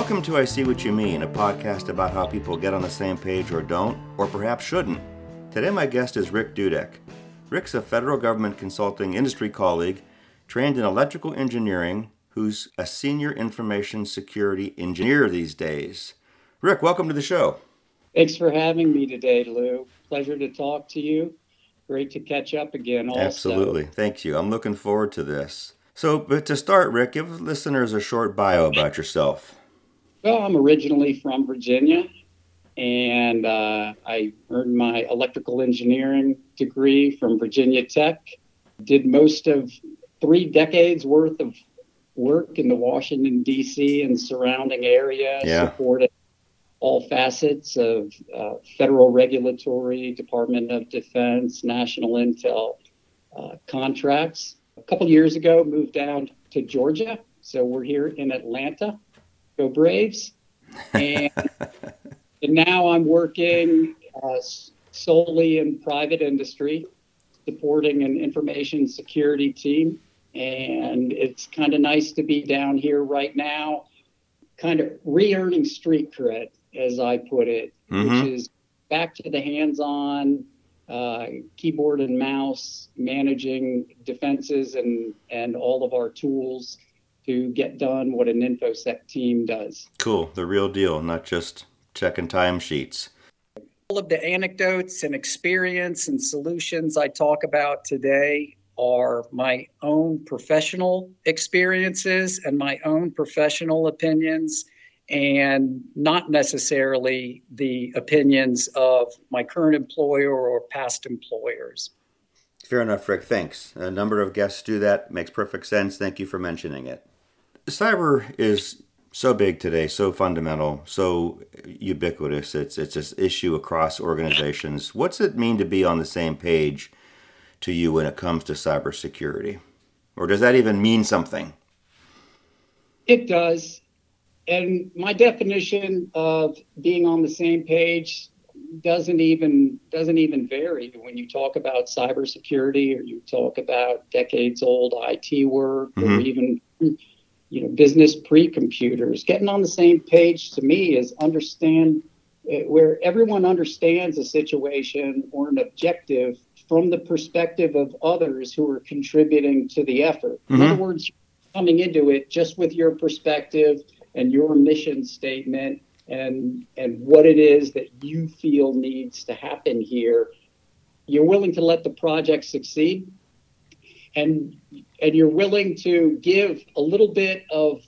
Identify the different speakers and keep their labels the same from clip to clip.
Speaker 1: Welcome to I See What You Mean, a podcast about how people get on the same page or don't, or perhaps shouldn't. Today my guest is Rick Dudek. Rick's a federal government consulting industry colleague, trained in electrical engineering, who's a senior information security engineer these days. Rick, welcome to the show.
Speaker 2: Thanks for having me today, Lou. Pleasure to talk to you. Great to catch up again also.
Speaker 1: Absolutely. Thank you. I'm looking forward to this. But to start, Rick, give listeners a short bio about yourself.
Speaker 2: Well, I'm originally from Virginia, and I earned my electrical engineering degree from Virginia Tech. Did most of 3 decades worth of work in the Washington, D.C. and surrounding area, supported all facets of federal regulatory, Department of Defense, national intel contracts. A couple years ago, moved down to Georgia, so we're here in Atlanta. Go Braves. And now I'm working solely in private industry, supporting an information security team. And it's kind of nice to be down here right now, kind of re-earning street cred, as I put it, which is back to the hands-on keyboard and mouse, managing defenses and all of our tools to get done what an InfoSec team does.
Speaker 1: Cool. The real deal, not just checking timesheets.
Speaker 2: All of the anecdotes and experience and solutions I talk about today are my own professional experiences and my own professional opinions, and not necessarily the opinions of my current employer or past employers.
Speaker 1: Fair enough, Rick. Thanks. A number of guests do that. Makes perfect sense. Thank you for mentioning it. Cyber is so big today, so fundamental, so ubiquitous. It's an issue across organizations. What's it mean to be on the same page to you when it comes to cybersecurity? Or does that even mean something?
Speaker 2: It does. And my definition of being on the same page doesn't even vary when you talk about cybersecurity or you talk about decades-old IT work or even business pre-computers. Getting on the same page to me is understand where everyone understands a situation or an objective from the perspective of others who are contributing to the effort. In other words, you're coming into it just with your perspective and your mission statement and what it is that you feel needs to happen here. You're willing to let the project succeed, and you're willing to give a little bit of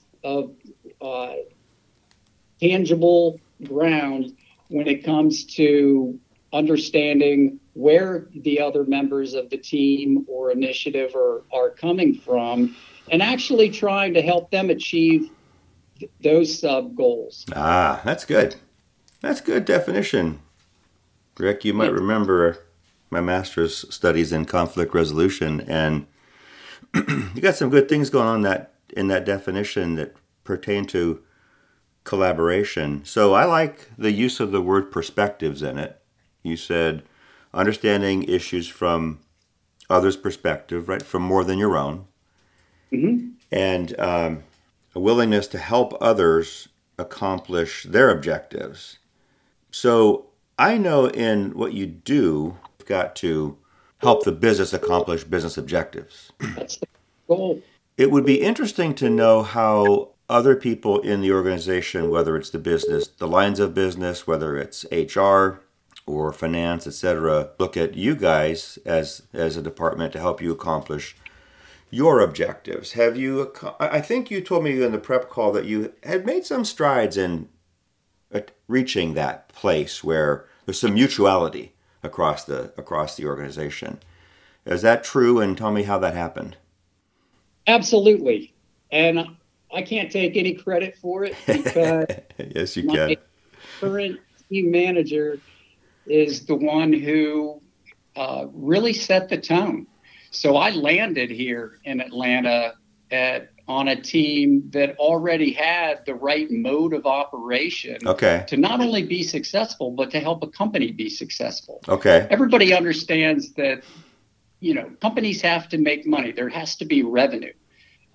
Speaker 2: tangible ground when it comes to understanding where the other members of the team or initiative are coming from, and actually trying to help them achieve those sub goals.
Speaker 1: That's good. That's good definition. Rick, you might remember my master's studies in conflict resolution, and you got some good things going on in that definition that pertain to collaboration. So I like the use of the word perspectives in it. You said understanding issues from others' perspective, right, from more than your own, and a willingness to help others accomplish their objectives. So I know in what you do, you've got to help the business accomplish business objectives.
Speaker 2: That's the goal.
Speaker 1: It would be interesting to know how other people in the organization, whether it's the business, the lines of business, whether it's HR or finance, etc., look at you guys as a department to help you accomplish your objectives. I think you told me in the prep call that you had made some strides in reaching that place where there's some mutuality across the organization. Is that true? And tell me how that happened.
Speaker 2: Absolutely. And I can't take any credit for it because
Speaker 1: yes, you can.
Speaker 2: My current team manager is the one who really set the tone. So I landed here in Atlanta on a team that already had the right mode of operation to not only be successful, but to help a company be successful.
Speaker 1: Okay.
Speaker 2: Everybody understands that, companies have to make money. There has to be revenue.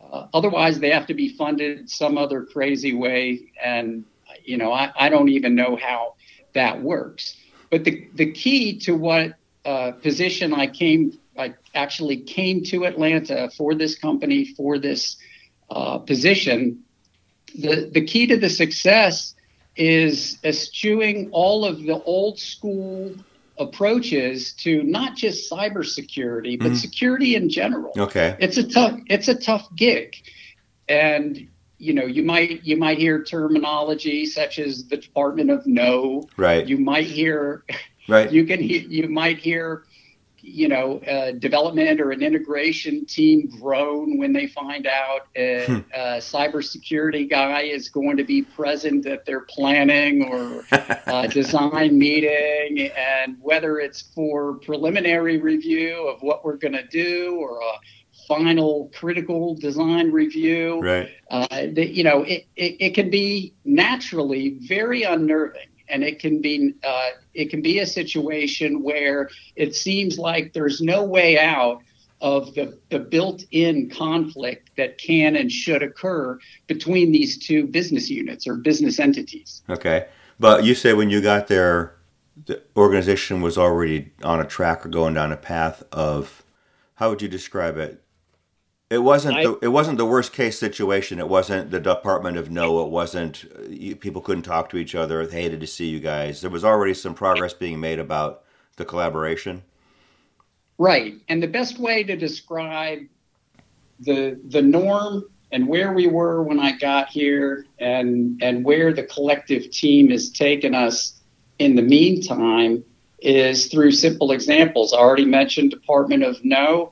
Speaker 2: Otherwise, they have to be funded some other crazy way. And, I don't even know how that works. But the key to what position I actually came to Atlanta for this company, for this position, the key to the success is eschewing all of the old school approaches to not just cybersecurity, but security in general.
Speaker 1: Okay.
Speaker 2: It's a tough gig. And you might hear terminology such as the Department of No.
Speaker 1: Right.
Speaker 2: You might hear
Speaker 1: right.
Speaker 2: You might hear development or an integration team groan when they find out a cybersecurity guy is going to be present at their planning or design meeting, and whether it's for preliminary review of what we're going to do or a final critical design review.
Speaker 1: Right.
Speaker 2: It can be naturally very unnerving. And it can be a situation where it seems like there's no way out of the built-in conflict that can and should occur between these two business units or business entities.
Speaker 1: Okay. But you say when you got there, the organization was already on a track or going down a path of, how would you describe it? It wasn't the worst case situation. It wasn't the Department of No. It wasn't people couldn't talk to each other. They hated to see you guys. There was already some progress being made about the collaboration.
Speaker 2: Right. And the best way to describe the norm and where we were when I got here and where the collective team has taken us in the meantime is through simple examples. I already mentioned Department of No.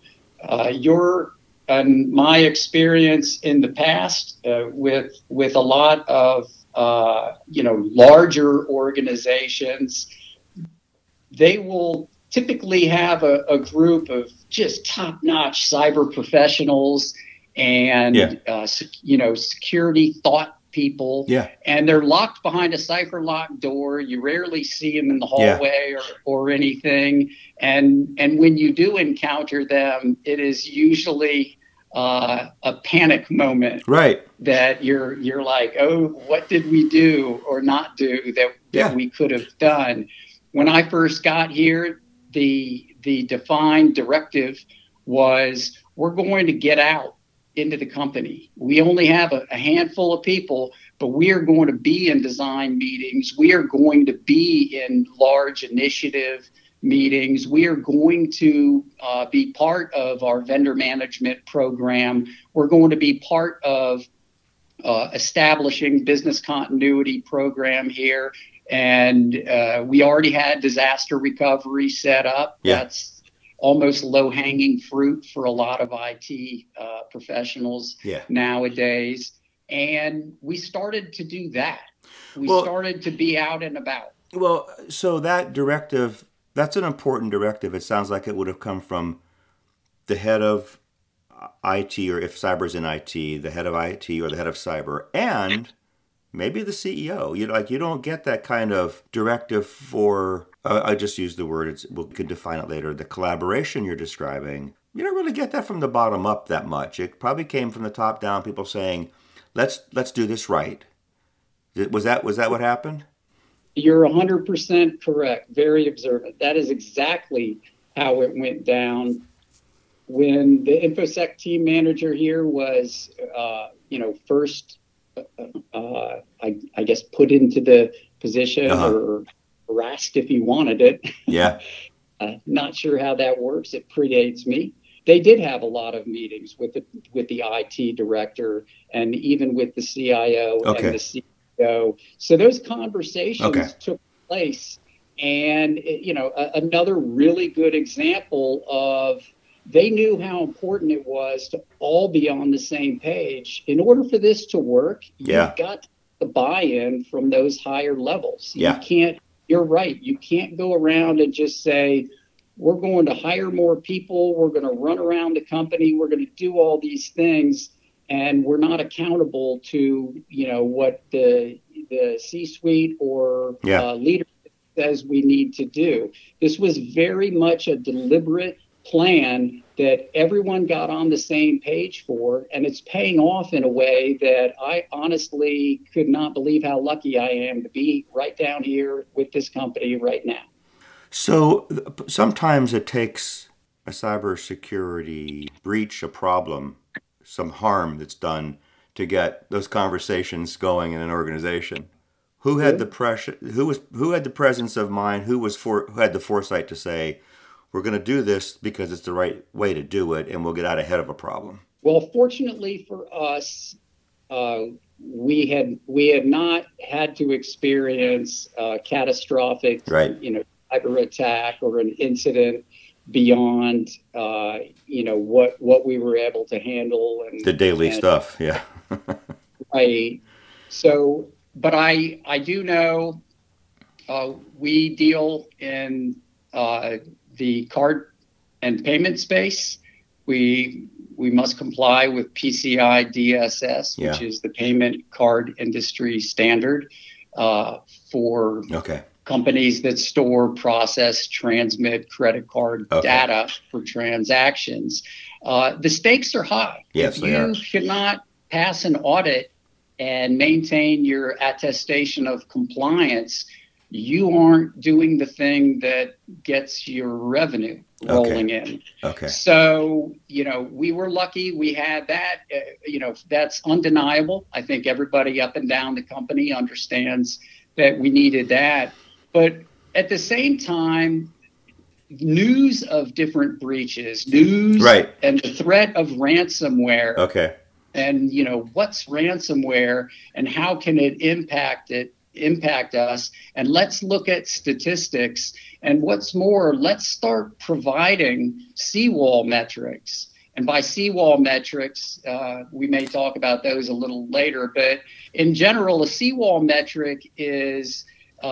Speaker 2: And my experience in the past with a lot of larger organizations, they will typically have a group of just top-notch cyber professionals and security thought people.
Speaker 1: Yeah.
Speaker 2: And they're locked behind a cipher locked door. You rarely see them in the hallway or anything. And when you do encounter them, it is usually a panic moment.
Speaker 1: Right.
Speaker 2: That you're like, oh, what did we do or not do that we could have done? When I first got here, the defined directive was we're going to get out into the company. We only have a handful of people, but we are going to be in design meetings. We are going to be in large initiative meetings. We are going to be part of our vendor management program. We're going to be part of establishing business continuity program here. And we already had disaster recovery set up.
Speaker 1: Yeah.
Speaker 2: That's almost low-hanging fruit for a lot of IT professionals nowadays. And we started to do that. We started to be out and about.
Speaker 1: Well, so that directive, that's an important directive. It sounds like it would have come from the head of IT, or if cyber's in IT, the head of IT or the head of cyber, and maybe the CEO. You don't get that kind of directive for, I just used the word, we could define it later, the collaboration you're describing. You don't really get that from the bottom up that much. It probably came from the top down, people saying, let's do this right. Was that what happened?
Speaker 2: You're 100% correct. Very observant. That is exactly how it went down. When the InfoSec team manager here was, first, I guess, put into the position or harassed if he wanted it.
Speaker 1: Yeah.
Speaker 2: Not sure how that works. It predates me. They did have a lot of meetings with the IT director and even with the CIO and the CEO. So those conversations took place. And, another really good example of they knew how important it was to all be on the same page. In order for this to work, you've got the buy-in from those higher levels.
Speaker 1: Yeah.
Speaker 2: You're right. You can't go around and just say, we're going to hire more people. We're going to run around the company. We're going to do all these things. And we're not accountable to, what the C-suite or leadership says we need to do. This was very much a deliberate plan that everyone got on the same page for, and it's paying off in a way that I honestly could not believe how lucky I am to be right down here with this company right now.
Speaker 1: So sometimes it takes a cybersecurity breach, a problem, some harm that's done to get those conversations going in an organization. Who had the pressure? Who had the presence of mind? Who had the foresight to say, "We're going to do this because it's the right way to do it, and we'll get out ahead of a problem"?
Speaker 2: Well, fortunately for us, we had not had to experience catastrophic,
Speaker 1: Right.
Speaker 2: cyber attack or an incident beyond, what we were able to handle
Speaker 1: The daily stuff, yeah.
Speaker 2: right. So, but I do know we deal in the card and payment space. We must comply with PCI DSS,
Speaker 1: Yeah.
Speaker 2: which is the payment card industry standard for
Speaker 1: Okay.
Speaker 2: companies that store, process, transmit credit card
Speaker 1: Okay.
Speaker 2: data for transactions. The stakes are high.
Speaker 1: Yes,
Speaker 2: if
Speaker 1: they are.
Speaker 2: you cannot pass an audit and maintain your attestation of compliance, you aren't doing the thing that gets your revenue rolling in.
Speaker 1: Okay.
Speaker 2: So, we were lucky we had that. That's undeniable. I think everybody up and down the company understands that we needed that. But at the same time, news of different breaches,
Speaker 1: Right.
Speaker 2: and the threat of ransomware,
Speaker 1: Okay.
Speaker 2: and what's ransomware and how can it impact us, and let's look at statistics, and what's more, let's start providing seawall metrics. And by seawall metrics, we may talk about those a little later, but in general, a seawall metric is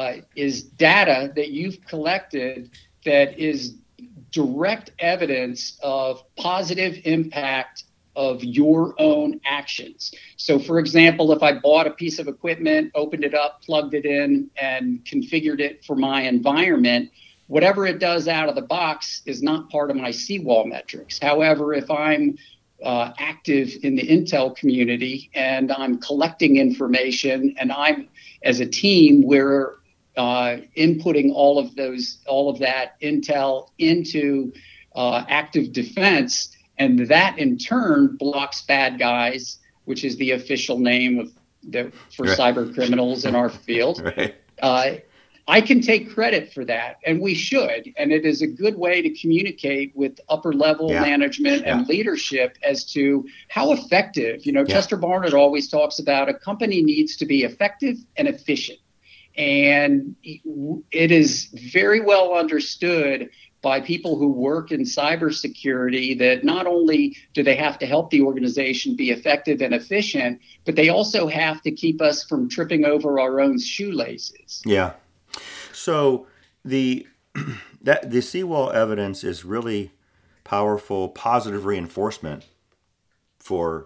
Speaker 2: data that you've collected that is direct evidence of positive impact of your own actions. So, for example, if I bought a piece of equipment, opened it up, plugged it in, and configured it for my environment, whatever it does out of the box is not part of my seawall metrics. However, if I'm active in the Intel community and I'm collecting information, and I'm, as a team, we're inputting all of that intel into active defense, and that in turn blocks bad guys, which is the official name for
Speaker 1: Right.
Speaker 2: cyber criminals in our field.
Speaker 1: Right.
Speaker 2: I can take credit for that, and we should. And it is a good way to communicate with upper level management and leadership as to how effective. Chester Barnett always talks about a company needs to be effective and efficient. And it is very well understood by people who work in cybersecurity that not only do they have to help the organization be effective and efficient, but they also have to keep us from tripping over our own shoelaces.
Speaker 1: Yeah. So the seawall evidence is really powerful, positive reinforcement for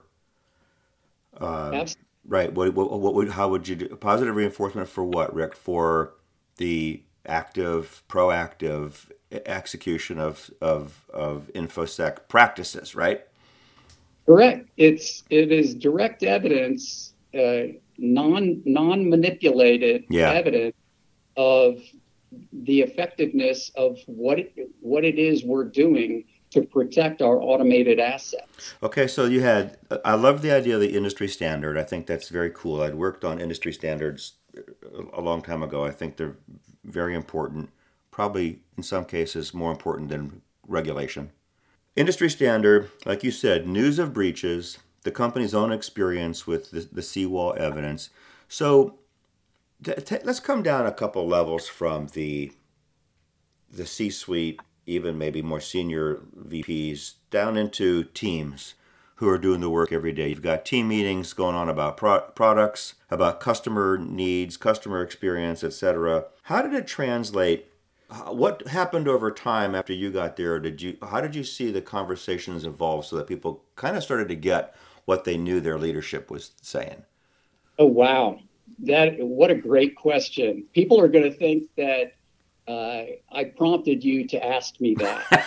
Speaker 1: right. How would you do positive reinforcement for what, Rick? For the active, proactive execution of InfoSec practices, right?
Speaker 2: Correct. It is direct evidence, non-manipulated evidence of the effectiveness of what it is we're doing to protect our automated assets.
Speaker 1: Okay, so I love the idea of the industry standard. I think that's very cool. I'd worked on industry standards a long time ago. I think they're very important, probably in some cases more important than regulation. Industry standard, like you said, news of breaches, the company's own experience with the seawall evidence. So let's come down a couple levels from the C-suite, even maybe more senior VPs, down into teams who are doing the work every day. You've got team meetings going on about products, about customer needs, customer experience, etc. How did it translate? What happened over time after you got there? How did you see the conversations evolve so that people kind of started to get what they knew their leadership was saying?
Speaker 2: Oh, wow. What a great question. People are going to think that I prompted you to ask me that.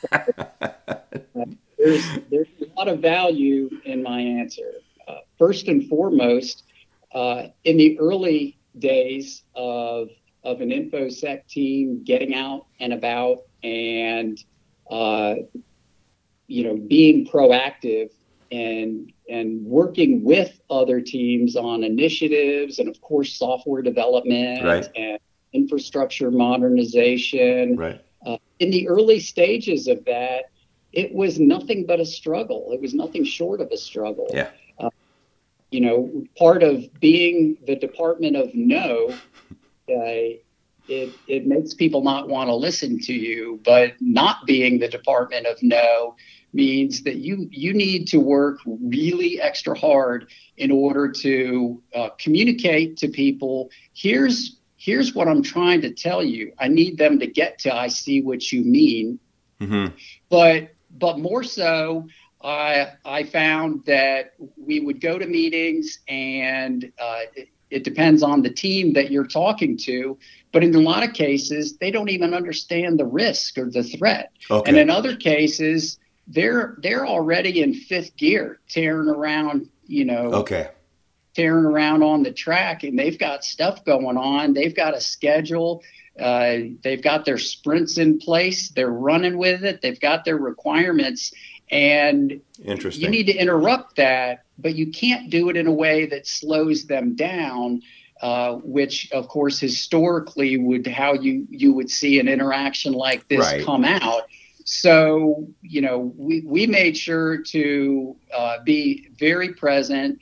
Speaker 2: There's a lot of value in my answer. First and foremost, in the early days of an InfoSec team getting out and about and being proactive and working with other teams on initiatives and of course software development
Speaker 1: right.
Speaker 2: and infrastructure modernization.
Speaker 1: Right.
Speaker 2: In the early stages of that, it was nothing but a struggle. It was nothing short of a struggle.
Speaker 1: Yeah.
Speaker 2: Part of being the department of no, it makes people not want to listen to you, but not being the department of no means that you need to work really extra hard in order to communicate to people. Here's what I'm trying to tell you. I need them to get to I see what you mean.
Speaker 1: Mm-hmm.
Speaker 2: But more so, I found that we would go to meetings and it depends on the team that you're talking to. But in a lot of cases, they don't even understand the risk or the threat.
Speaker 1: Okay.
Speaker 2: And in other cases, they're already in fifth gear, tearing around,
Speaker 1: Okay.
Speaker 2: tearing around on the track, and they've got stuff going on. They've got a schedule. They've got their sprints in place. They're running with it. They've got their requirements. And you need to interrupt that, but you can't do it in a way that slows them down, which, of course, historically would how you would see an interaction like this
Speaker 1: right.
Speaker 2: come out. So, we made sure to be very present,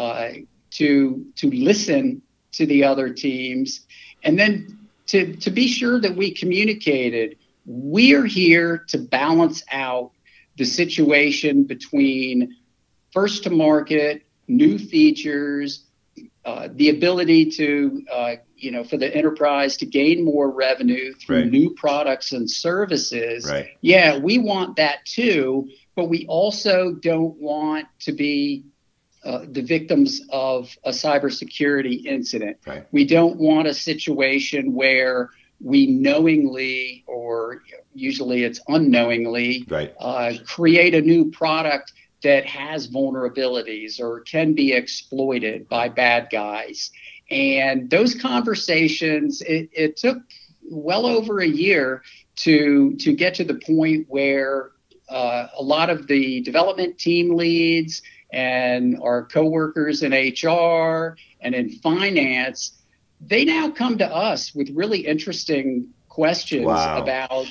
Speaker 2: to listen to the other teams, and then to be sure that we communicated. We're here to balance out the situation between first to market, new features, the ability to, for the enterprise to gain more revenue through
Speaker 1: right.
Speaker 2: new products and services.
Speaker 1: Right.
Speaker 2: Yeah, we want that too, but we also don't want to be the victims of a cybersecurity incident.
Speaker 1: Right.
Speaker 2: We don't want a situation where we knowingly, or usually it's unknowingly,
Speaker 1: right.
Speaker 2: Create a new product that has vulnerabilities or can be exploited by bad guys. And those conversations, it took well over a year to get to the point where a lot of the development team leads and our coworkers in HR and in finance, they now come to us with really interesting questions about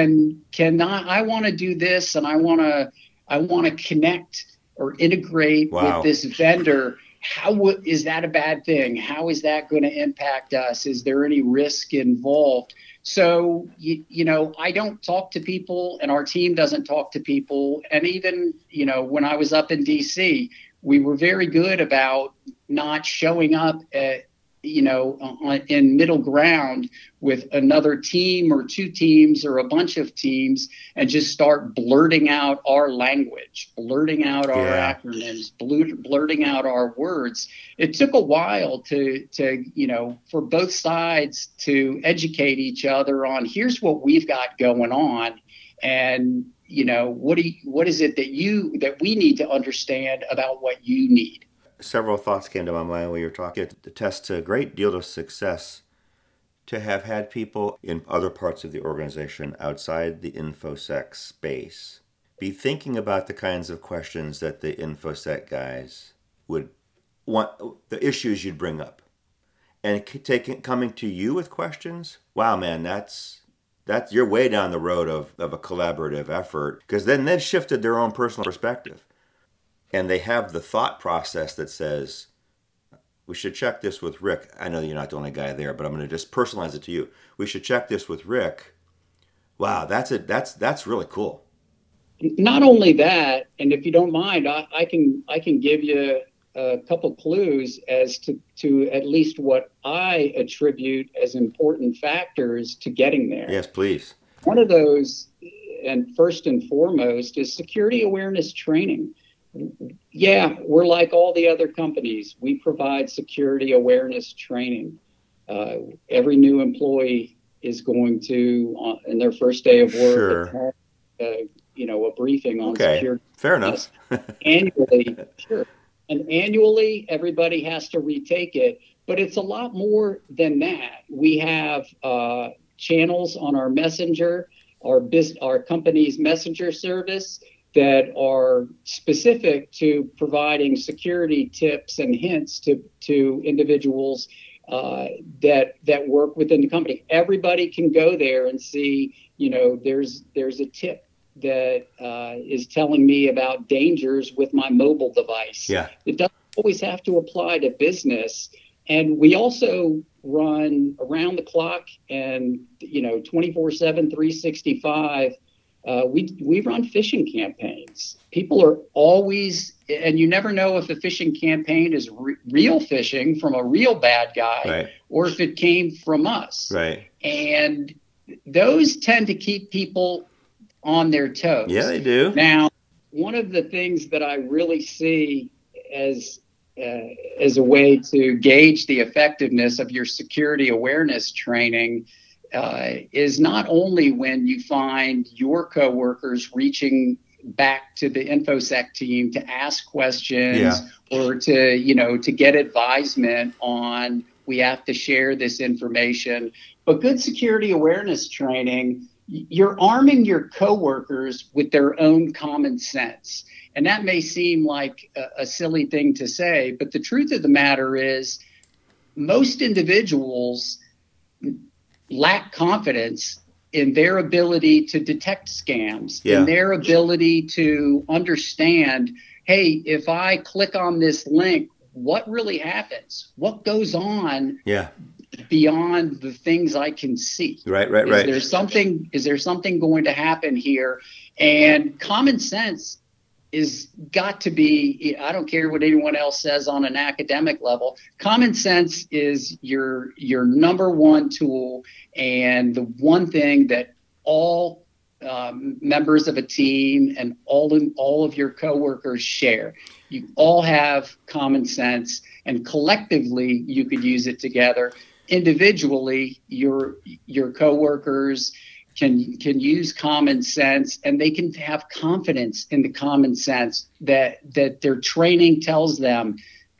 Speaker 2: I want to do this, and I want to connect or integrate with this vendor. Is that a bad thing? How is that going to impact us? Is there any risk involved? So, I don't talk to people, and our team doesn't talk to people. And even, when I was up in DC, we were very good about not showing up at, in middle ground with another team or two teams or a bunch of teams and just start blurting out our language, blurting out our acronyms, blurting out our words. It took a while to for both sides to educate each other on here's what we've got going on, and what is it that we need to understand about what you need.
Speaker 1: Several thoughts came to my mind when you were talking. It attests to a great deal of success to have had people in other parts of the organization outside the InfoSec space be thinking about the kinds of questions that the InfoSec guys would want, the issues you'd bring up, and coming to you with questions. Wow, man, that's you're way down the road of a collaborative effort, because then they've shifted their own personal perspective. And they have the thought process that says, we should check this with Rick. I know you're not the only guy there, but I'm going to just personalize it to you. We should check this with Rick. Wow, that's it. That's really cool.
Speaker 2: Not only that, and if you don't mind, I can give you a couple clues as to at least what I attribute as important factors to getting there.
Speaker 1: Yes, please.
Speaker 2: One of those, and first and foremost, is security awareness training. Yeah, we're like all the other companies. We provide security awareness training. Every new employee is going to, in their first day of work,
Speaker 1: Sure.
Speaker 2: attend, a briefing on
Speaker 1: Okay.
Speaker 2: security.
Speaker 1: Fair enough.
Speaker 2: Annually, sure. And annually, everybody has to retake it. But it's a lot more than that. We have channels on our messenger, our company's messenger service that are specific to providing security tips and hints to individuals that work within the company. Everybody can go there and see, there's a tip that is telling me about dangers with my mobile device.
Speaker 1: Yeah.
Speaker 2: It doesn't always have to apply to business. And we also run around the clock and 24/7, 365. We run phishing campaigns. People are always, and you never know if a phishing campaign is real phishing from a real bad guy,
Speaker 1: right,
Speaker 2: or if it came from us.
Speaker 1: Right.
Speaker 2: And those tend to keep people on their toes.
Speaker 1: Yeah, they do.
Speaker 2: Now, one of the things that I really see as a way to gauge the effectiveness of your security awareness training is not only when you find your coworkers reaching back to the InfoSec team to ask questions, or to get advisement on, we have to share this information, but good security awareness training, you're arming your coworkers with their own common sense. And that may seem like a silly thing to say, but the truth of the matter is most individuals lack confidence in their ability to detect scams, in their ability to understand, hey, if I click on this link, what really happens? What goes on beyond the things I can see?
Speaker 1: Right.
Speaker 2: Is there something going to happen here? And common sense is got to be, I don't care what anyone else says on an academic level, common sense is your number one tool, and the one thing that all members of a team and all of your coworkers share. You all have common sense, and collectively you could use it together. Individually, your coworkers can use common sense, and they can have confidence in the common sense that their training tells them,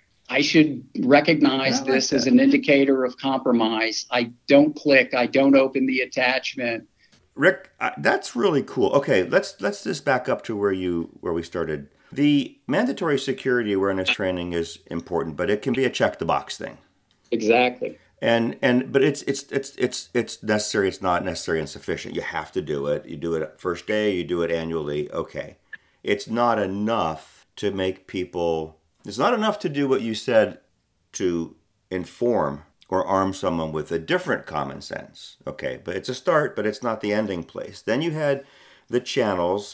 Speaker 2: I should recognize this as an indicator of compromise. I don't click. I don't open the attachment.
Speaker 1: Rick, that's really cool. Okay, let's just back up to where we started. The mandatory security awareness training is important, but it can be a check the box thing.
Speaker 2: Exactly.
Speaker 1: But it's necessary. It's not necessary and sufficient. You have to do it. You do it first day. You do it annually. Okay, it's not enough to make people. It's not enough to do what you said to inform or arm someone with a different common sense. Okay, but it's a start, but it's not the ending place. Then you had the channels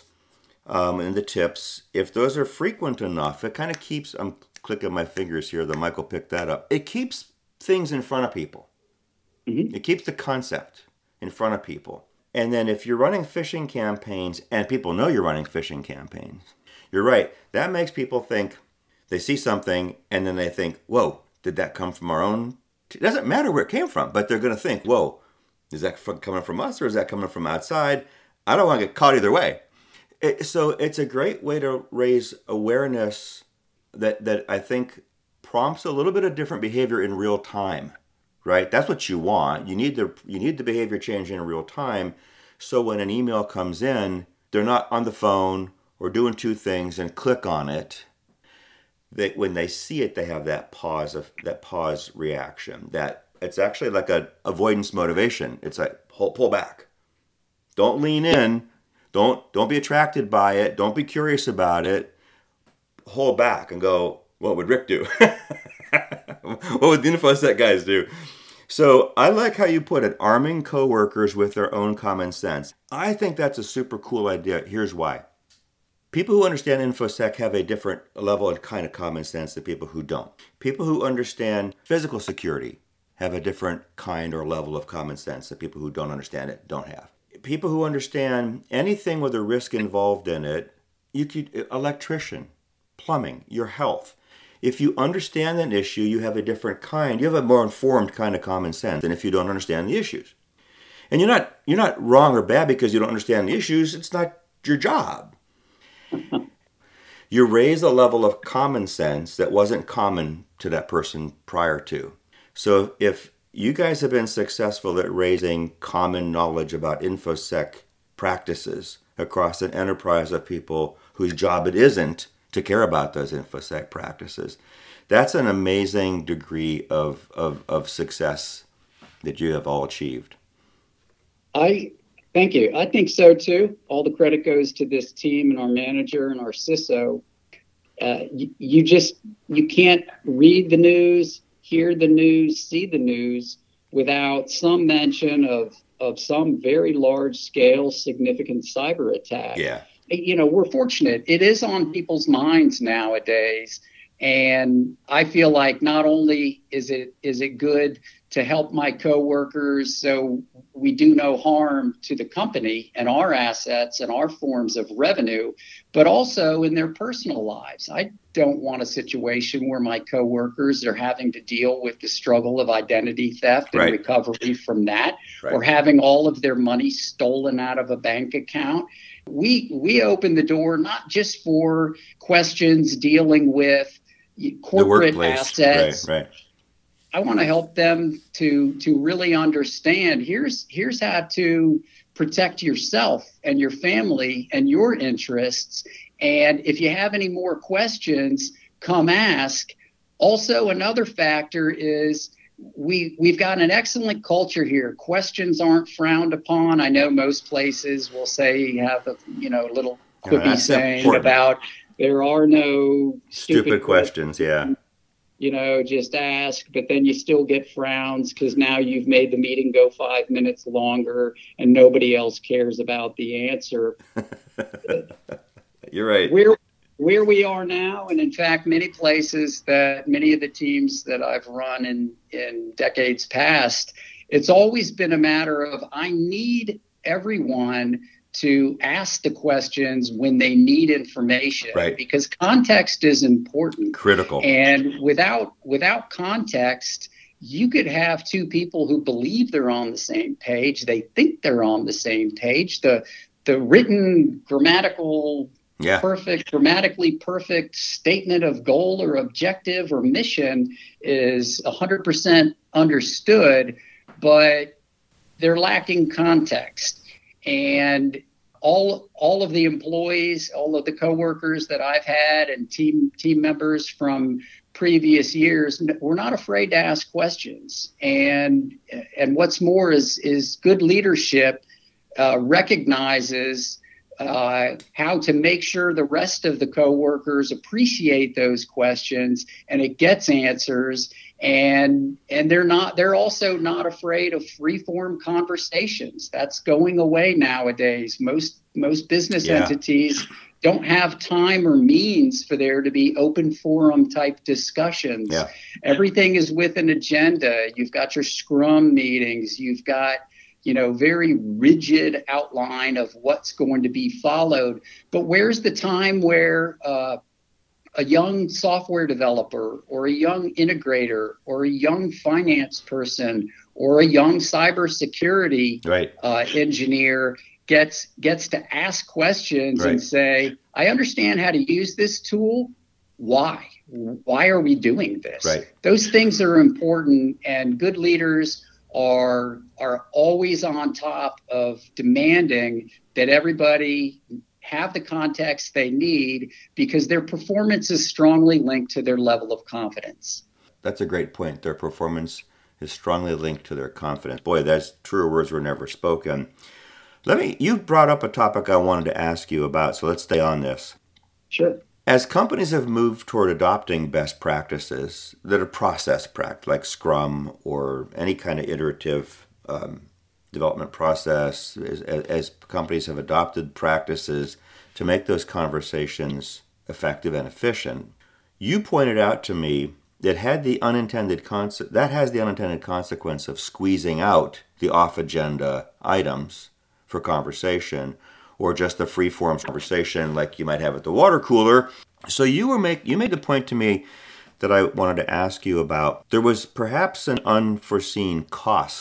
Speaker 1: and the tips. If those are frequent enough, it kind of keeps. I'm clicking my fingers here. The Michael picked that up. It keeps things in front of people. Mm-hmm. It keeps the concept in front of people. And then if you're running phishing campaigns and people know you're running phishing campaigns, you're right. That makes people think, they see something and then they think, whoa, did that come from our own? It doesn't matter where it came from, but they're going to think, whoa, is that coming from us or is that coming from outside? I don't want to get caught either way. So it's a great way to raise awareness that I think prompts a little bit of different behavior in real time, right? That's what you want. You need the behavior change in real time. So when an email comes in, they're not on the phone or doing two things and click on it. When they see it, they have that pause reaction. That it's actually like an avoidance motivation. It's like pull back. Don't lean in. Don't be attracted by it. Don't be curious about it. Hold back and go, what would Rick do? What would the InfoSec guys do? So I like how you put it, arming coworkers with their own common sense. I think that's a super cool idea. Here's why. People who understand InfoSec have a different level and kind of common sense than people who don't. People who understand physical security have a different kind or level of common sense that people who don't understand it don't have. People who understand anything with a risk involved in it, electrician, plumbing, your health. If you understand an issue, you have a different kind, you have a more informed kind of common sense than if you don't understand the issues. And you're not wrong or bad because you don't understand the issues. It's not your job. You raise a level of common sense that wasn't common to that person prior to. So if you guys have been successful at raising common knowledge about InfoSec practices across an enterprise of people whose job it isn't to care about those InfoSec practices, that's an amazing degree of success that you have all achieved.
Speaker 2: Thank you. I think so too. All the credit goes to this team and our manager and our CISO. You can't read the news, hear the news, see the news without some mention of some very large scale, significant cyber attack.
Speaker 1: Yeah.
Speaker 2: We're fortunate. It is on people's minds nowadays. And I feel like not only is it good to help my coworkers so we do no harm to the company and our assets and our forms of revenue, but also in their personal lives. I don't want a situation where my coworkers are having to deal with the struggle of identity theft and recovery from that, or having all of their money stolen out of a bank account. We open the door not just for questions dealing with corporate assets.
Speaker 1: Right.
Speaker 2: I want to help them to really understand here's how to protect yourself and your family and your interests. And if you have any more questions, come ask. Also, another factor is we've got an excellent culture here. Questions aren't frowned upon. I know most places will say you have a little quippy saying important about there are no
Speaker 1: stupid questions. Yeah.
Speaker 2: Just ask, but then you still get frowns because now you've made the meeting go 5 minutes longer and nobody else cares about the answer.
Speaker 1: You're right.
Speaker 2: Where we are now, and in fact, many places that many of the teams that I've run in decades past, it's always been a matter of I need everyone to ask the questions when they need information, because context is important.
Speaker 1: Critical.
Speaker 2: And without context, you could have two people who believe they're on the same page. They think they're on the same page. The written grammatically perfect statement of goal or objective or mission is 100% understood, but they're lacking context. And all of the employees, all of the coworkers that I've had and team members from previous years, we're not afraid to ask questions. And what's more is good leadership recognizes how to make sure the rest of the coworkers appreciate those questions and it gets answers. And they're also not afraid of free-form conversations. That's going away nowadays. Most business entities don't have time or means for there to be open forum type discussions.
Speaker 1: Yeah.
Speaker 2: Everything is with an agenda. You've got your Scrum meetings. You've got very rigid outline of what's going to be followed. But where's the time where a young software developer or a young integrator or a young finance person or a young cybersecurity engineer gets to ask questions and say, I understand how to use this tool. Why? Why are we doing this? Those things are important, and good leaders are always on top of demanding that everybody have the context they need, because their performance is strongly linked to their level of confidence.
Speaker 1: That's a great point. Their performance is strongly linked to their confidence. Boy, that's truer words were never spoken. You brought up a topic I wanted to ask you about, so let's stay on this.
Speaker 2: Sure.
Speaker 1: As companies have moved toward adopting best practices that are process practice, like Scrum or any kind of iterative development process, as companies have adopted practices to make those conversations effective and efficient, you pointed out to me that has the unintended consequence of squeezing out the off-agenda items for conversation, or just the free-form conversation like you might have at the water cooler. So you made the point to me that I wanted to ask you about. There was perhaps an unforeseen cost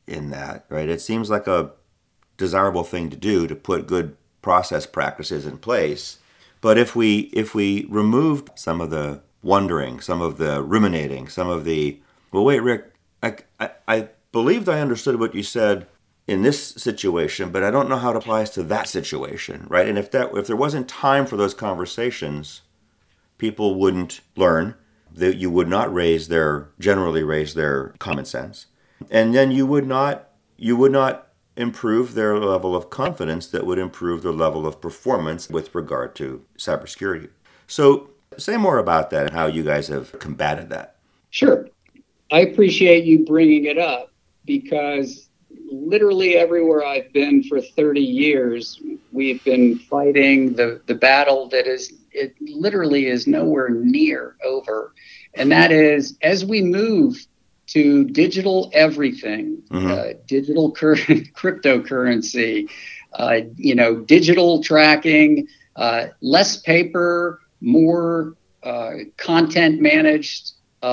Speaker 1: in that, right? It seems like a desirable thing to do, to put good process practices in place. But if we removed some of the wondering, some of the ruminating, some of the, well, wait, Rick, I believed I understood what you said in this situation, but I don't know how it applies to that situation, right? And if there wasn't time for those conversations, people wouldn't learn. That you would not generally raise their common sense, and then you would not improve their level of confidence that would improve their level of performance with regard to cybersecurity. So say more about that and how you guys have combated that.
Speaker 2: Sure. I appreciate you bringing it up because literally everywhere I've been for 30 years, we've been fighting the battle it literally is nowhere near over. And that is, as we move to digital everything, digital cryptocurrency, digital tracking, less paper, more content managed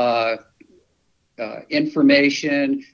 Speaker 2: information,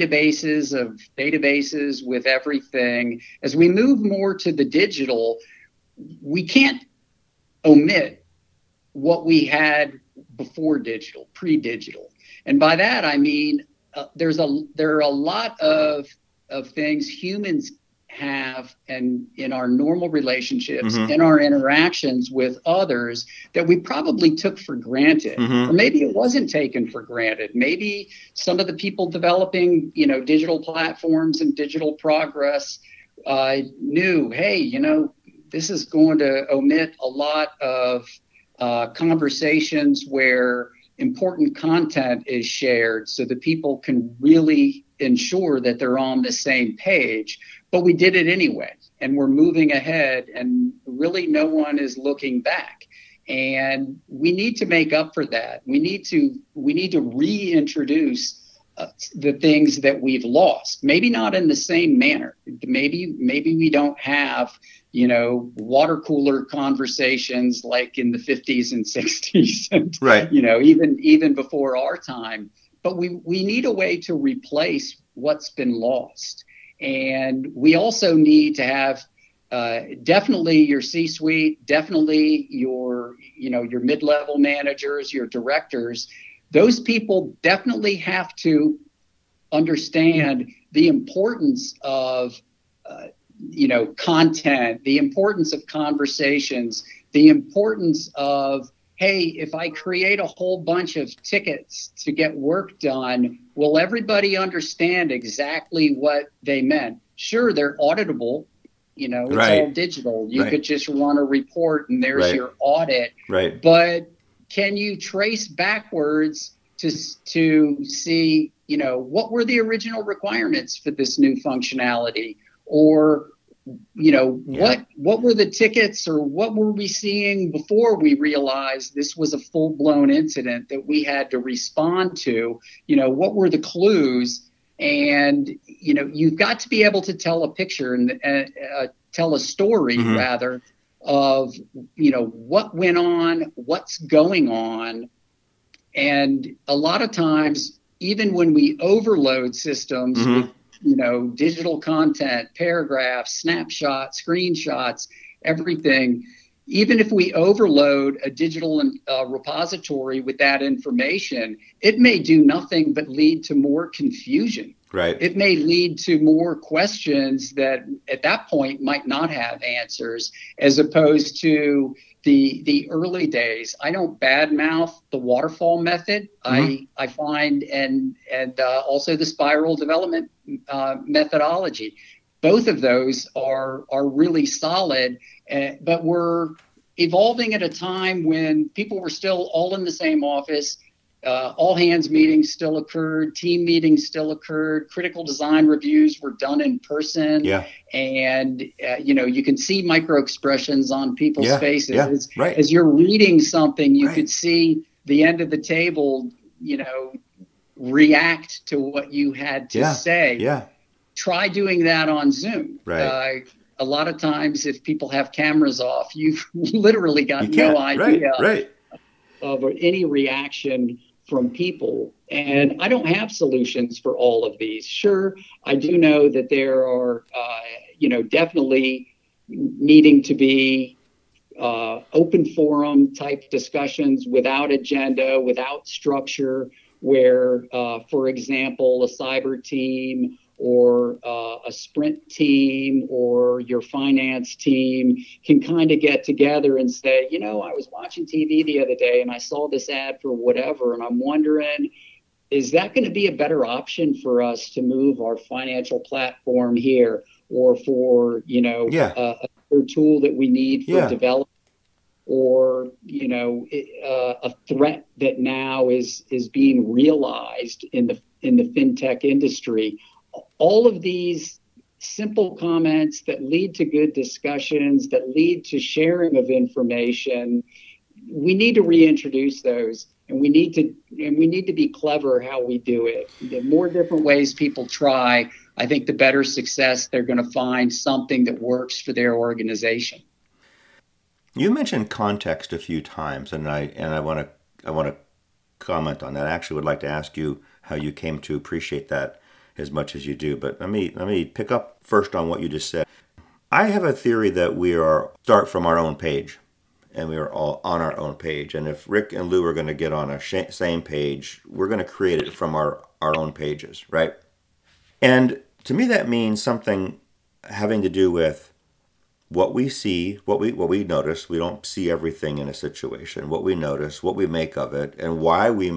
Speaker 2: databases with everything. As we move more to the digital, we can't omit what we had before digital, pre-digital. And by that, I mean, there are a lot of things humans have and in our normal relationships, in our interactions with others that we probably took for granted, or maybe it wasn't taken for granted. Maybe some of the people developing, digital platforms and digital progress knew, hey, this is going to omit a lot of conversations where important content is shared so that people can really ensure that they're on the same page. But we did it anyway, and we're moving ahead, and really no one is looking back. And we need to make up for that. We need to reintroduce the things that we've lost. Maybe not in the same manner. Maybe we don't have water cooler conversations like in the 50s and 60s, and
Speaker 1: right.
Speaker 2: even before our time. But we need a way to replace what's been lost. And we also need to have definitely your C-suite, definitely your mid-level managers, your directors. Those people definitely have to understand the importance of content, the importance of conversations, the importance of, hey, if I create a whole bunch of tickets to get work done, will everybody understand exactly what they meant? Sure, they're auditable. It's
Speaker 1: right.
Speaker 2: all digital. You could just run a report and there's your audit.
Speaker 1: Right.
Speaker 2: But can you trace backwards to see, what were the original requirements for this new functionality? Or what were the tickets, or what were we seeing before we realized this was a full-blown incident that we had to respond to? What were the clues? And you've got to be able to tell a picture and tell a story rather of what went on, what's going on. And a lot of times, even when we overload systems with digital content, paragraphs, snapshots, screenshots, everything. Even if we overload a digital repository with that information, it may do nothing but lead to more confusion.
Speaker 1: Right.
Speaker 2: It may lead to more questions that at that point might not have answers, as opposed to the early days. I don't badmouth the waterfall method. I find and also the spiral development methodology. Both of those are really solid, but we're evolving at a time when people were still all in the same office. All hands meetings still occurred. Team meetings still occurred. Critical design reviews were done in person.
Speaker 1: Yeah.
Speaker 2: And, you can see micro expressions on people's faces.
Speaker 1: Yeah. Right.
Speaker 2: As you're reading something, you could see the end of the table, react to what you had to say.
Speaker 1: Yeah.
Speaker 2: Try doing that on Zoom.
Speaker 1: Right.
Speaker 2: A lot of times, if people have cameras off, you've literally got no idea of any reaction from people. And I don't have solutions for all of these. Sure, I do know that there are, definitely needing to be open forum type discussions without agenda, without structure, where, for example, a cyber team or a sprint team or your finance team can kind of get together and say, I was watching TV the other day and I saw this ad for whatever, and I'm wondering, is that going to be a better option for us to move our financial platform here, or for,
Speaker 1: Yeah.
Speaker 2: a tool that we need for
Speaker 1: Yeah.
Speaker 2: development, or a threat that now is being realized in the fintech industry. All of these simple comments that lead to good discussions, that lead to sharing of information, we need to reintroduce those, and we need to be clever how we do it. The more different ways people try, I think the better success they're going to find something that works for their organization.
Speaker 1: You mentioned context a few times, and I want to comment on that. I actually would like to ask you how you came to appreciate that as much as you do. But let me pick up first on what you just said. I have a theory that we start from our own page, and we are all on our own page. And if Rick and Lou are going to get on a same page, we're going to create it from our own pages, right? And to me, that means something having to do with what we see, what we notice. We don't see everything in a situation. What we notice, what we make of it, and why we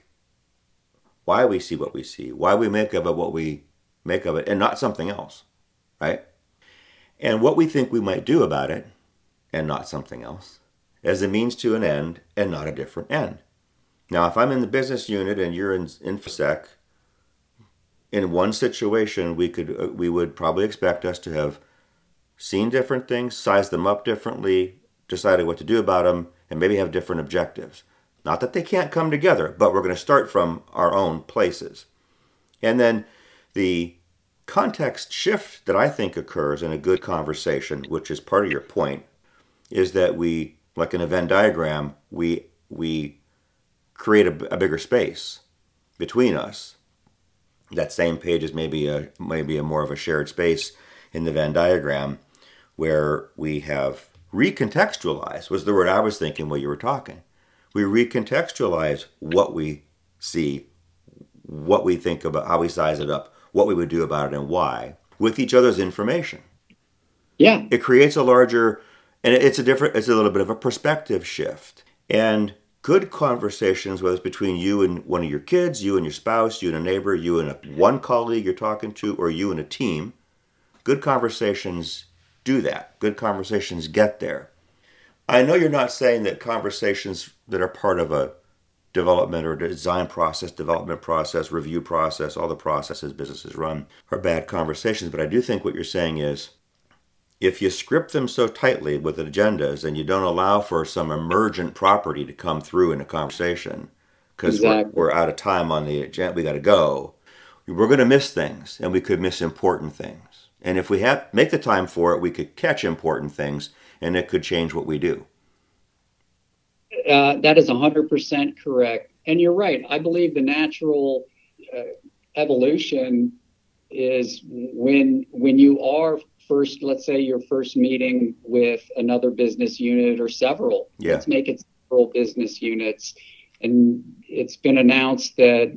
Speaker 1: see what we see, why we make of it what we make of it, and not something else, right? And what we think we might do about it, and not something else, as a means to an end, and not a different end. Now, if I'm in the business unit and you're in InfoSec, in one situation, we would probably expect us to have seen different things, sized them up differently, decided what to do about them, and maybe have different objectives. Not that they can't come together, but we're going to start from our own places. And then the context shift that I think occurs in a good conversation, which is part of your point, is that we, like in a Venn diagram, we create a bigger space between us. That same page is maybe a more of a shared space in the Venn diagram, where we have recontextualized, was the word I was thinking while you were talking. We recontextualize what we see, what we think about, how we size it up, what we would do about it, and why, with each other's information.
Speaker 2: Yeah.
Speaker 1: It creates a larger, and it's a little bit of a perspective shift. And good conversations, whether it's between you and one of your kids, you and your spouse, you and a neighbor, you and one colleague you're talking to, or you and a team, good conversations do that. Good conversations get there. I know you're not saying that conversations that are part of a development or design process, development process, review process, all the processes businesses run are bad conversations, but I do think what you're saying is, if you script them so tightly with agendas and you don't allow for some emergent property to come through in a conversation, because we're out of time on the agenda, we got to go, we're going to miss things, and we could miss important things. And if we make the time for it, we could catch important things, and it could change what we do.
Speaker 2: That is 100% correct. And you're right. I believe the natural evolution is when you are first, let's say your first meeting with another business unit or several.
Speaker 1: Yeah.
Speaker 2: Let's make it several business units. And it's been announced that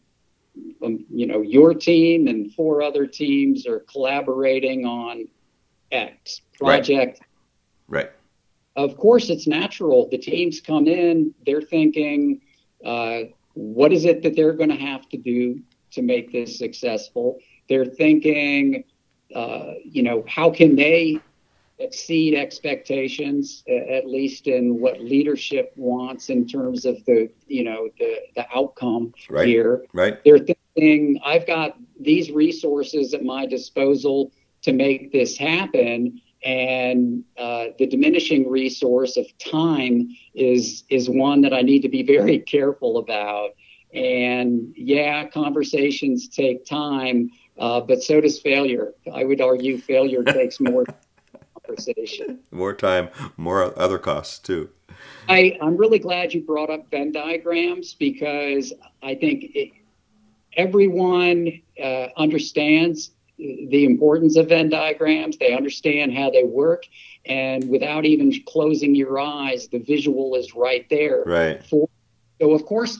Speaker 2: your team and 4 other teams are collaborating on X project.
Speaker 1: Right.
Speaker 2: Of course, it's natural. The teams come in, they're thinking, what is it that they're going to have to do to make this successful? They're thinking, how can they exceed expectations, at least in what leadership wants in terms of the outcome here.
Speaker 1: Right.
Speaker 2: They're thinking, I've got these resources at my disposal to make this happen. And the diminishing resource of time is one that I need to be very careful about. And yeah, conversations take time, but so does failure. I would argue failure takes more. conversation.
Speaker 1: More time, more other costs too.
Speaker 2: I'm really glad you brought up Venn diagrams because I think everyone understands the importance of Venn diagrams. They understand how they work. And without even closing your eyes, the visual is right there.
Speaker 1: Right.
Speaker 2: So, of course,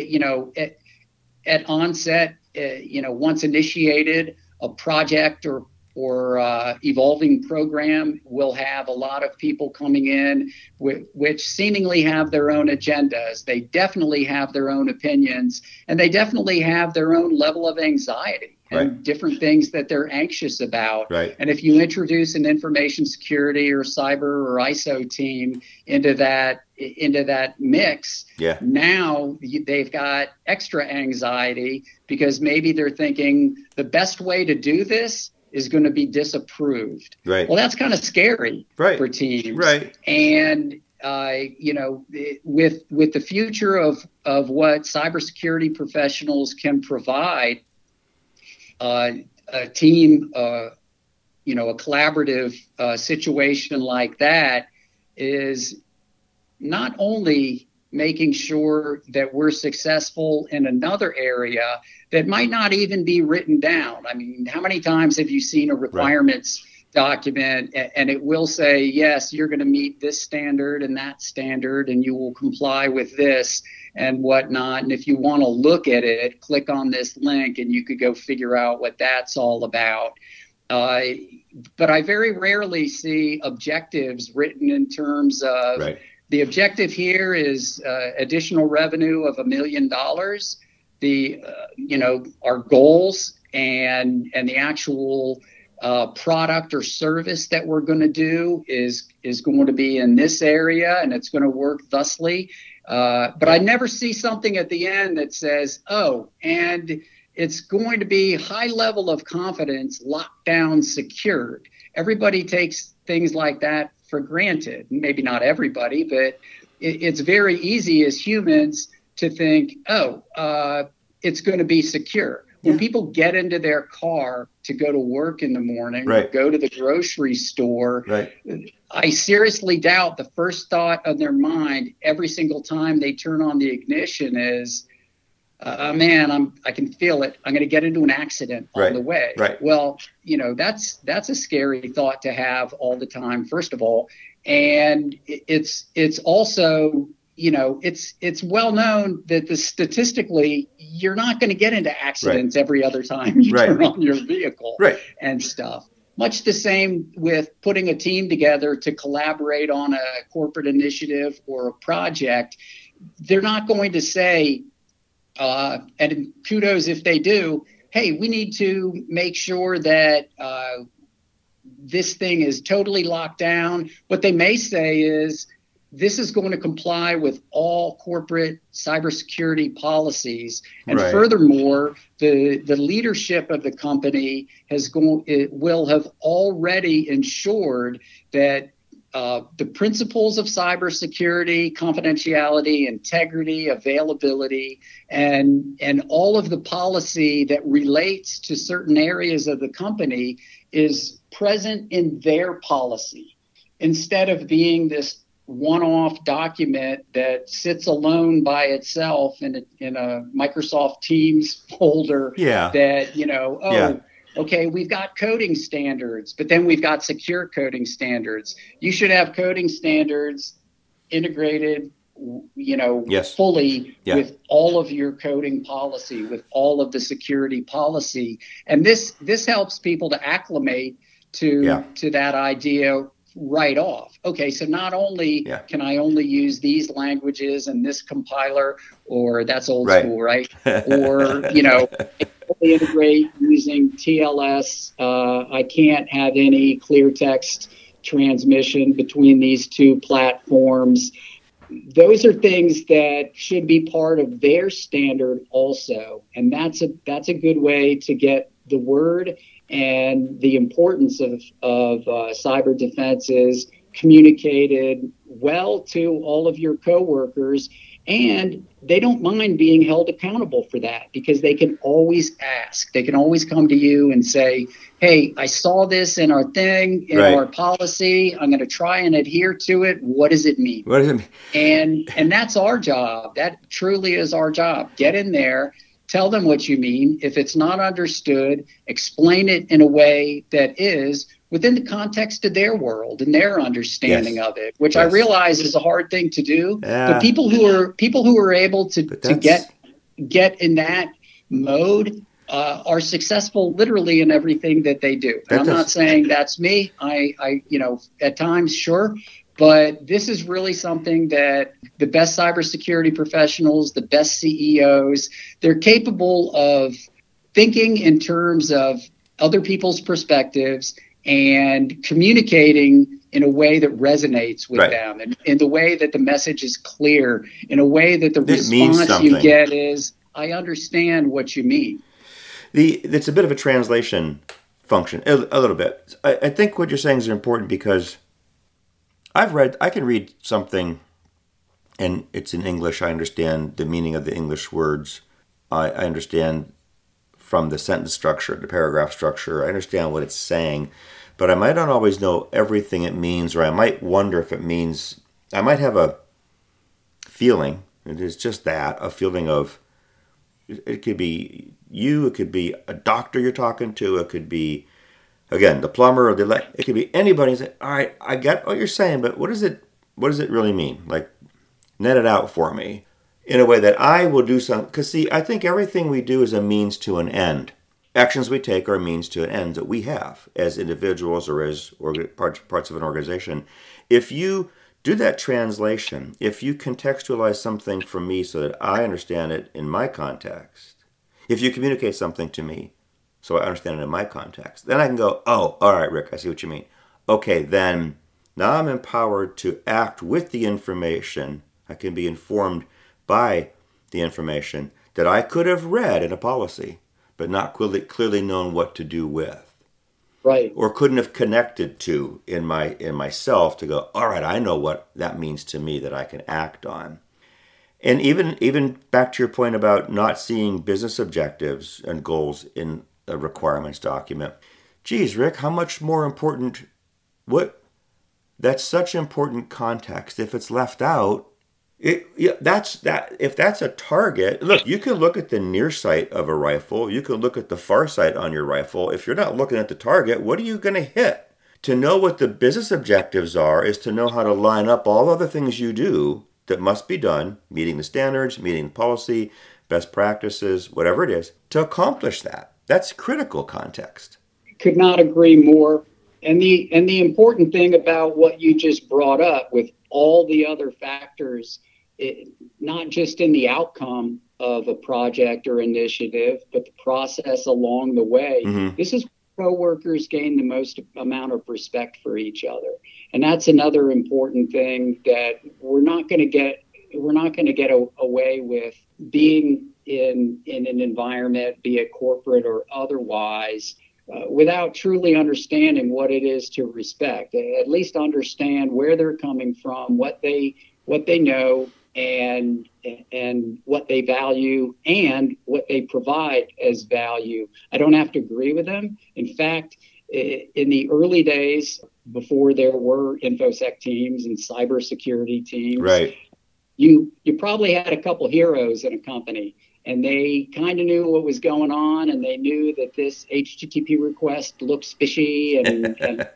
Speaker 2: at onset, once initiated, a project or evolving program will have a lot of people coming in which seemingly have their own agendas. They definitely have their own opinions, and they definitely have their own level of anxiety and different things that they're anxious about.
Speaker 1: Right.
Speaker 2: And if you introduce an information security or cyber or ISO team into that mix, now they've got extra anxiety because maybe they're thinking the best way to do this is going to be disapproved.
Speaker 1: Right.
Speaker 2: Well, that's kind of scary for teams.
Speaker 1: Right.
Speaker 2: And with the future of what cybersecurity professionals can provide, a team, a collaborative situation like that is not only making sure that we're successful in another area that might not even be written down. I mean, how many times have you seen a requirements document and it will say, yes, you're going to meet this standard and that standard, and you will comply with this and whatnot. And if you want to look at it, click on this link and you could go figure out what that's all about. But I very rarely see objectives written in terms of the objective here is additional revenue of $1 million. Our goals and the actual product or service that we're going to do is going to be in this area, and it's going to work thusly. But I never see something at the end that says, and it's going to be high level of confidence, locked down, secured. Everybody takes things like that for granted. Maybe not everybody, but it's very easy as humans to think, it's going to be secure. When people get into their car to go to work in the morning, or go to the grocery store, I seriously doubt the first thought on their mind every single time they turn on the ignition is, man, I can feel it. I'm going to get into an accident on the way. Well, that's a scary thought to have all the time, first of all. And it's also, it's well known that statistically, you're not going to get into accidents every other time you turn on your vehicle and stuff. Much the same with putting a team together to collaborate on a corporate initiative or a project. They're not going to say, and kudos if they do, hey, we need to make sure that this thing is totally locked down. What they may say is, this is going to comply with all corporate cybersecurity policies. And furthermore, the leadership of the company will have already ensured that the principles of cybersecurity, confidentiality, integrity, availability, and all of the policy that relates to certain areas of the company is present in their policy, instead of being this one-off document that sits alone by itself in a Microsoft Teams folder that, okay, we've got coding standards, but then we've got secure coding standards. You should have coding standards integrated, fully with all of your coding policy, with all of the security policy. And this helps people to acclimate to that idea right off. Okay, so not only can I only use these languages and this compiler, or that's old school, right? Or, integrate using TLS. I can't have any clear text transmission between these two platforms. Those are things that should be part of their standard also. And that's a good way to get the word and the importance of cyber defenses communicated well to all of your coworkers, and they don't mind being held accountable for that because they can always ask. They can always come to you and say, hey, I saw this in our thing, in
Speaker 1: Right.
Speaker 2: our policy. I'm going to try and adhere to it. What does it mean?
Speaker 1: What does it mean?
Speaker 2: And that's our job. That truly is our job. Get in there, tell them what you mean. If it's not understood, explain it in a way that is within the context of their world and their understanding
Speaker 1: Yes.
Speaker 2: of it, which
Speaker 1: Yes.
Speaker 2: I realize is a hard thing to do.
Speaker 1: Yeah.
Speaker 2: But people who are able to get in that mode are successful literally in everything that they do. And I'm not saying that's me. I at times, sure. But this is really something that the best cybersecurity professionals, the best CEOs, they're capable of thinking in terms of other people's perspectives and communicating in a way that resonates with them, and in the way that the message is clear, in a way that the response you get is, I understand what you mean.
Speaker 1: It's a bit of a translation function, a little bit. I think what you're saying is important because I can read something and it's in English. I understand the meaning of the English words. I understand from the sentence structure, the paragraph structure. I understand what it's saying, but I might not always know everything it means, or I might wonder if it means, I might have a feeling, it is just that, a feeling of, it could be you, it could be a doctor you're talking to, it could be, again, the plumber, or it could be anybody. Say, all right, I get what you're saying, but what does it really mean? Like, net it out for me in a way that I will do something. Because, see, I think everything we do is a means to an end. Actions we take are a means to an end that we have as individuals or as parts of an organization. If you do that translation, if you contextualize something for me so that I understand it in my context, if you communicate something to me so I understand it in my context, then I can go, oh, all right, Rick, I see what you mean. Okay, then now I'm empowered to act with the information. I can be informed by the information that I could have read in a policy, but not clearly known what to do with.
Speaker 2: Right.
Speaker 1: Or couldn't have connected to in myself to go, all right, I know what that means to me that I can act on. And even back to your point about not seeing business objectives and goals in a requirements document. Geez, Rick, how much more important, that's such important context. If it's left out, if that's a target, look, you can look at the near sight of a rifle, you can look at the far sight on your rifle. If you're not looking at the target, what are you going to hit? To know what the business objectives are is to know how to line up all other things you do that must be done, meeting the standards, meeting the policy, best practices, whatever it is, to accomplish that. That's critical context.
Speaker 2: Could not agree more. And the important thing about what you just brought up with all the other factors, not just in the outcome of a project or initiative, but the process along the way. Mm-hmm. This is where coworkers gain the most amount of respect for each other. And that's another important thing that we're not going to get away with being in an environment, be it corporate or otherwise, without truly understanding what it is to respect. At least understand where they're coming from, what they know, and what they value and what they provide as value. I don't have to agree with them. In fact, in the early days, before there were InfoSec teams and cybersecurity teams,
Speaker 1: right,
Speaker 2: you probably had a couple heroes in a company, and they kind of knew what was going on, and they knew that this HTTP request looks fishy and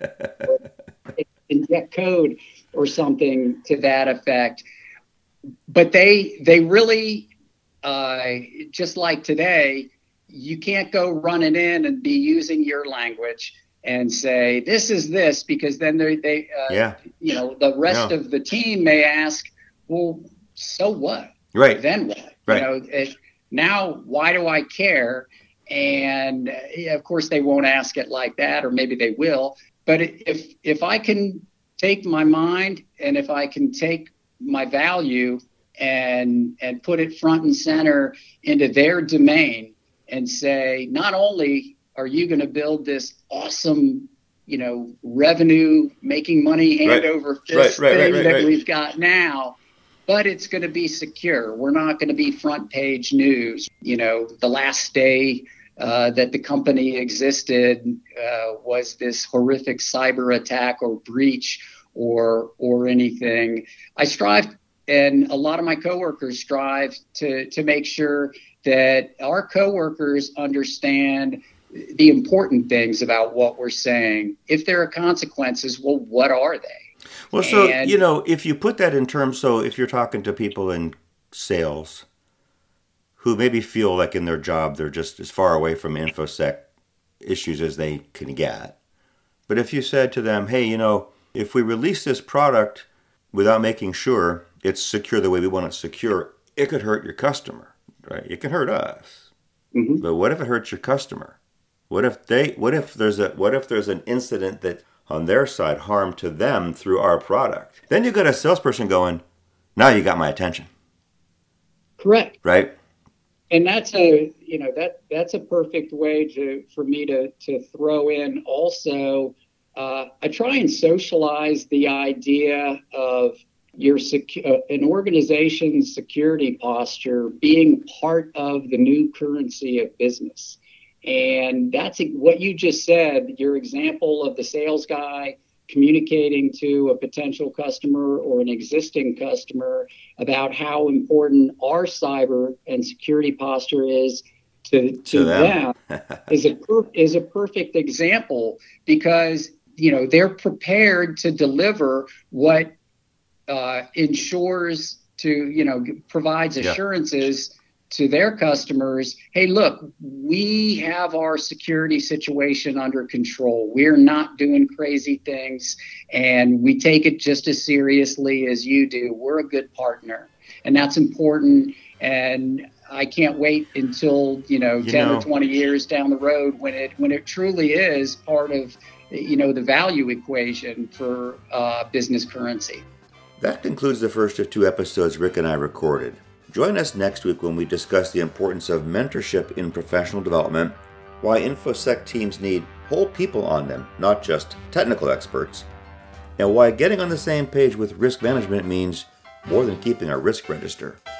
Speaker 2: inject code or something to that effect. But they really, just like today, you can't go running in and be using your language and say, this is this, because then the rest of the team may ask, well, so what?
Speaker 1: Right.
Speaker 2: Then what?
Speaker 1: Right.
Speaker 2: Now, why do I care? And of course, they won't ask it like that, or maybe they will. But if I can take my mind and if I can take my value and put it front and center into their domain and say, not only are you going to build this awesome revenue, making money hand over fist thing that we've got now, but it's going to be secure. We're not going to be front page news. The last day that the company existed was this horrific cyber attack or breach or anything. I strive, and a lot of my coworkers strive to make sure that our coworkers understand the important things about what we're saying. If there are consequences, well, what are they?
Speaker 1: Well, so, if you put that in terms, so if you're talking to people in sales who maybe feel like in their job they're just as far away from InfoSec issues as they can get. But if you said to them, hey, if we release this product without making sure it's secure the way we want it secure, it could hurt your customer, right? It can hurt us. Mm-hmm. But what if it hurts your customer? What if there's an incident that on their side harm to them through our product? Then you got a salesperson going, now you got my attention.
Speaker 2: Correct.
Speaker 1: Right?
Speaker 2: And that's a perfect way for me to throw in also. I try and socialize the idea of an organization's security posture being part of the new currency of business. And that's what you just said, your example of the sales guy communicating to a potential customer or an existing customer about how important our cyber and security posture is to them is a perfect example, because they're prepared to deliver what ensures to provides assurances to their customers. Hey, look, we have our security situation under control. We're not doing crazy things, and we take it just as seriously as you do. We're a good partner, and that's important. And I can't wait until 10 or 20 years down the road when it truly is part of the value equation for business currency.
Speaker 1: That concludes the first of 2 episodes Rick and I recorded. Join us next week when we discuss the importance of mentorship in professional development, why InfoSec teams need whole people on them, not just technical experts, and why getting on the same page with risk management means more than keeping a risk register.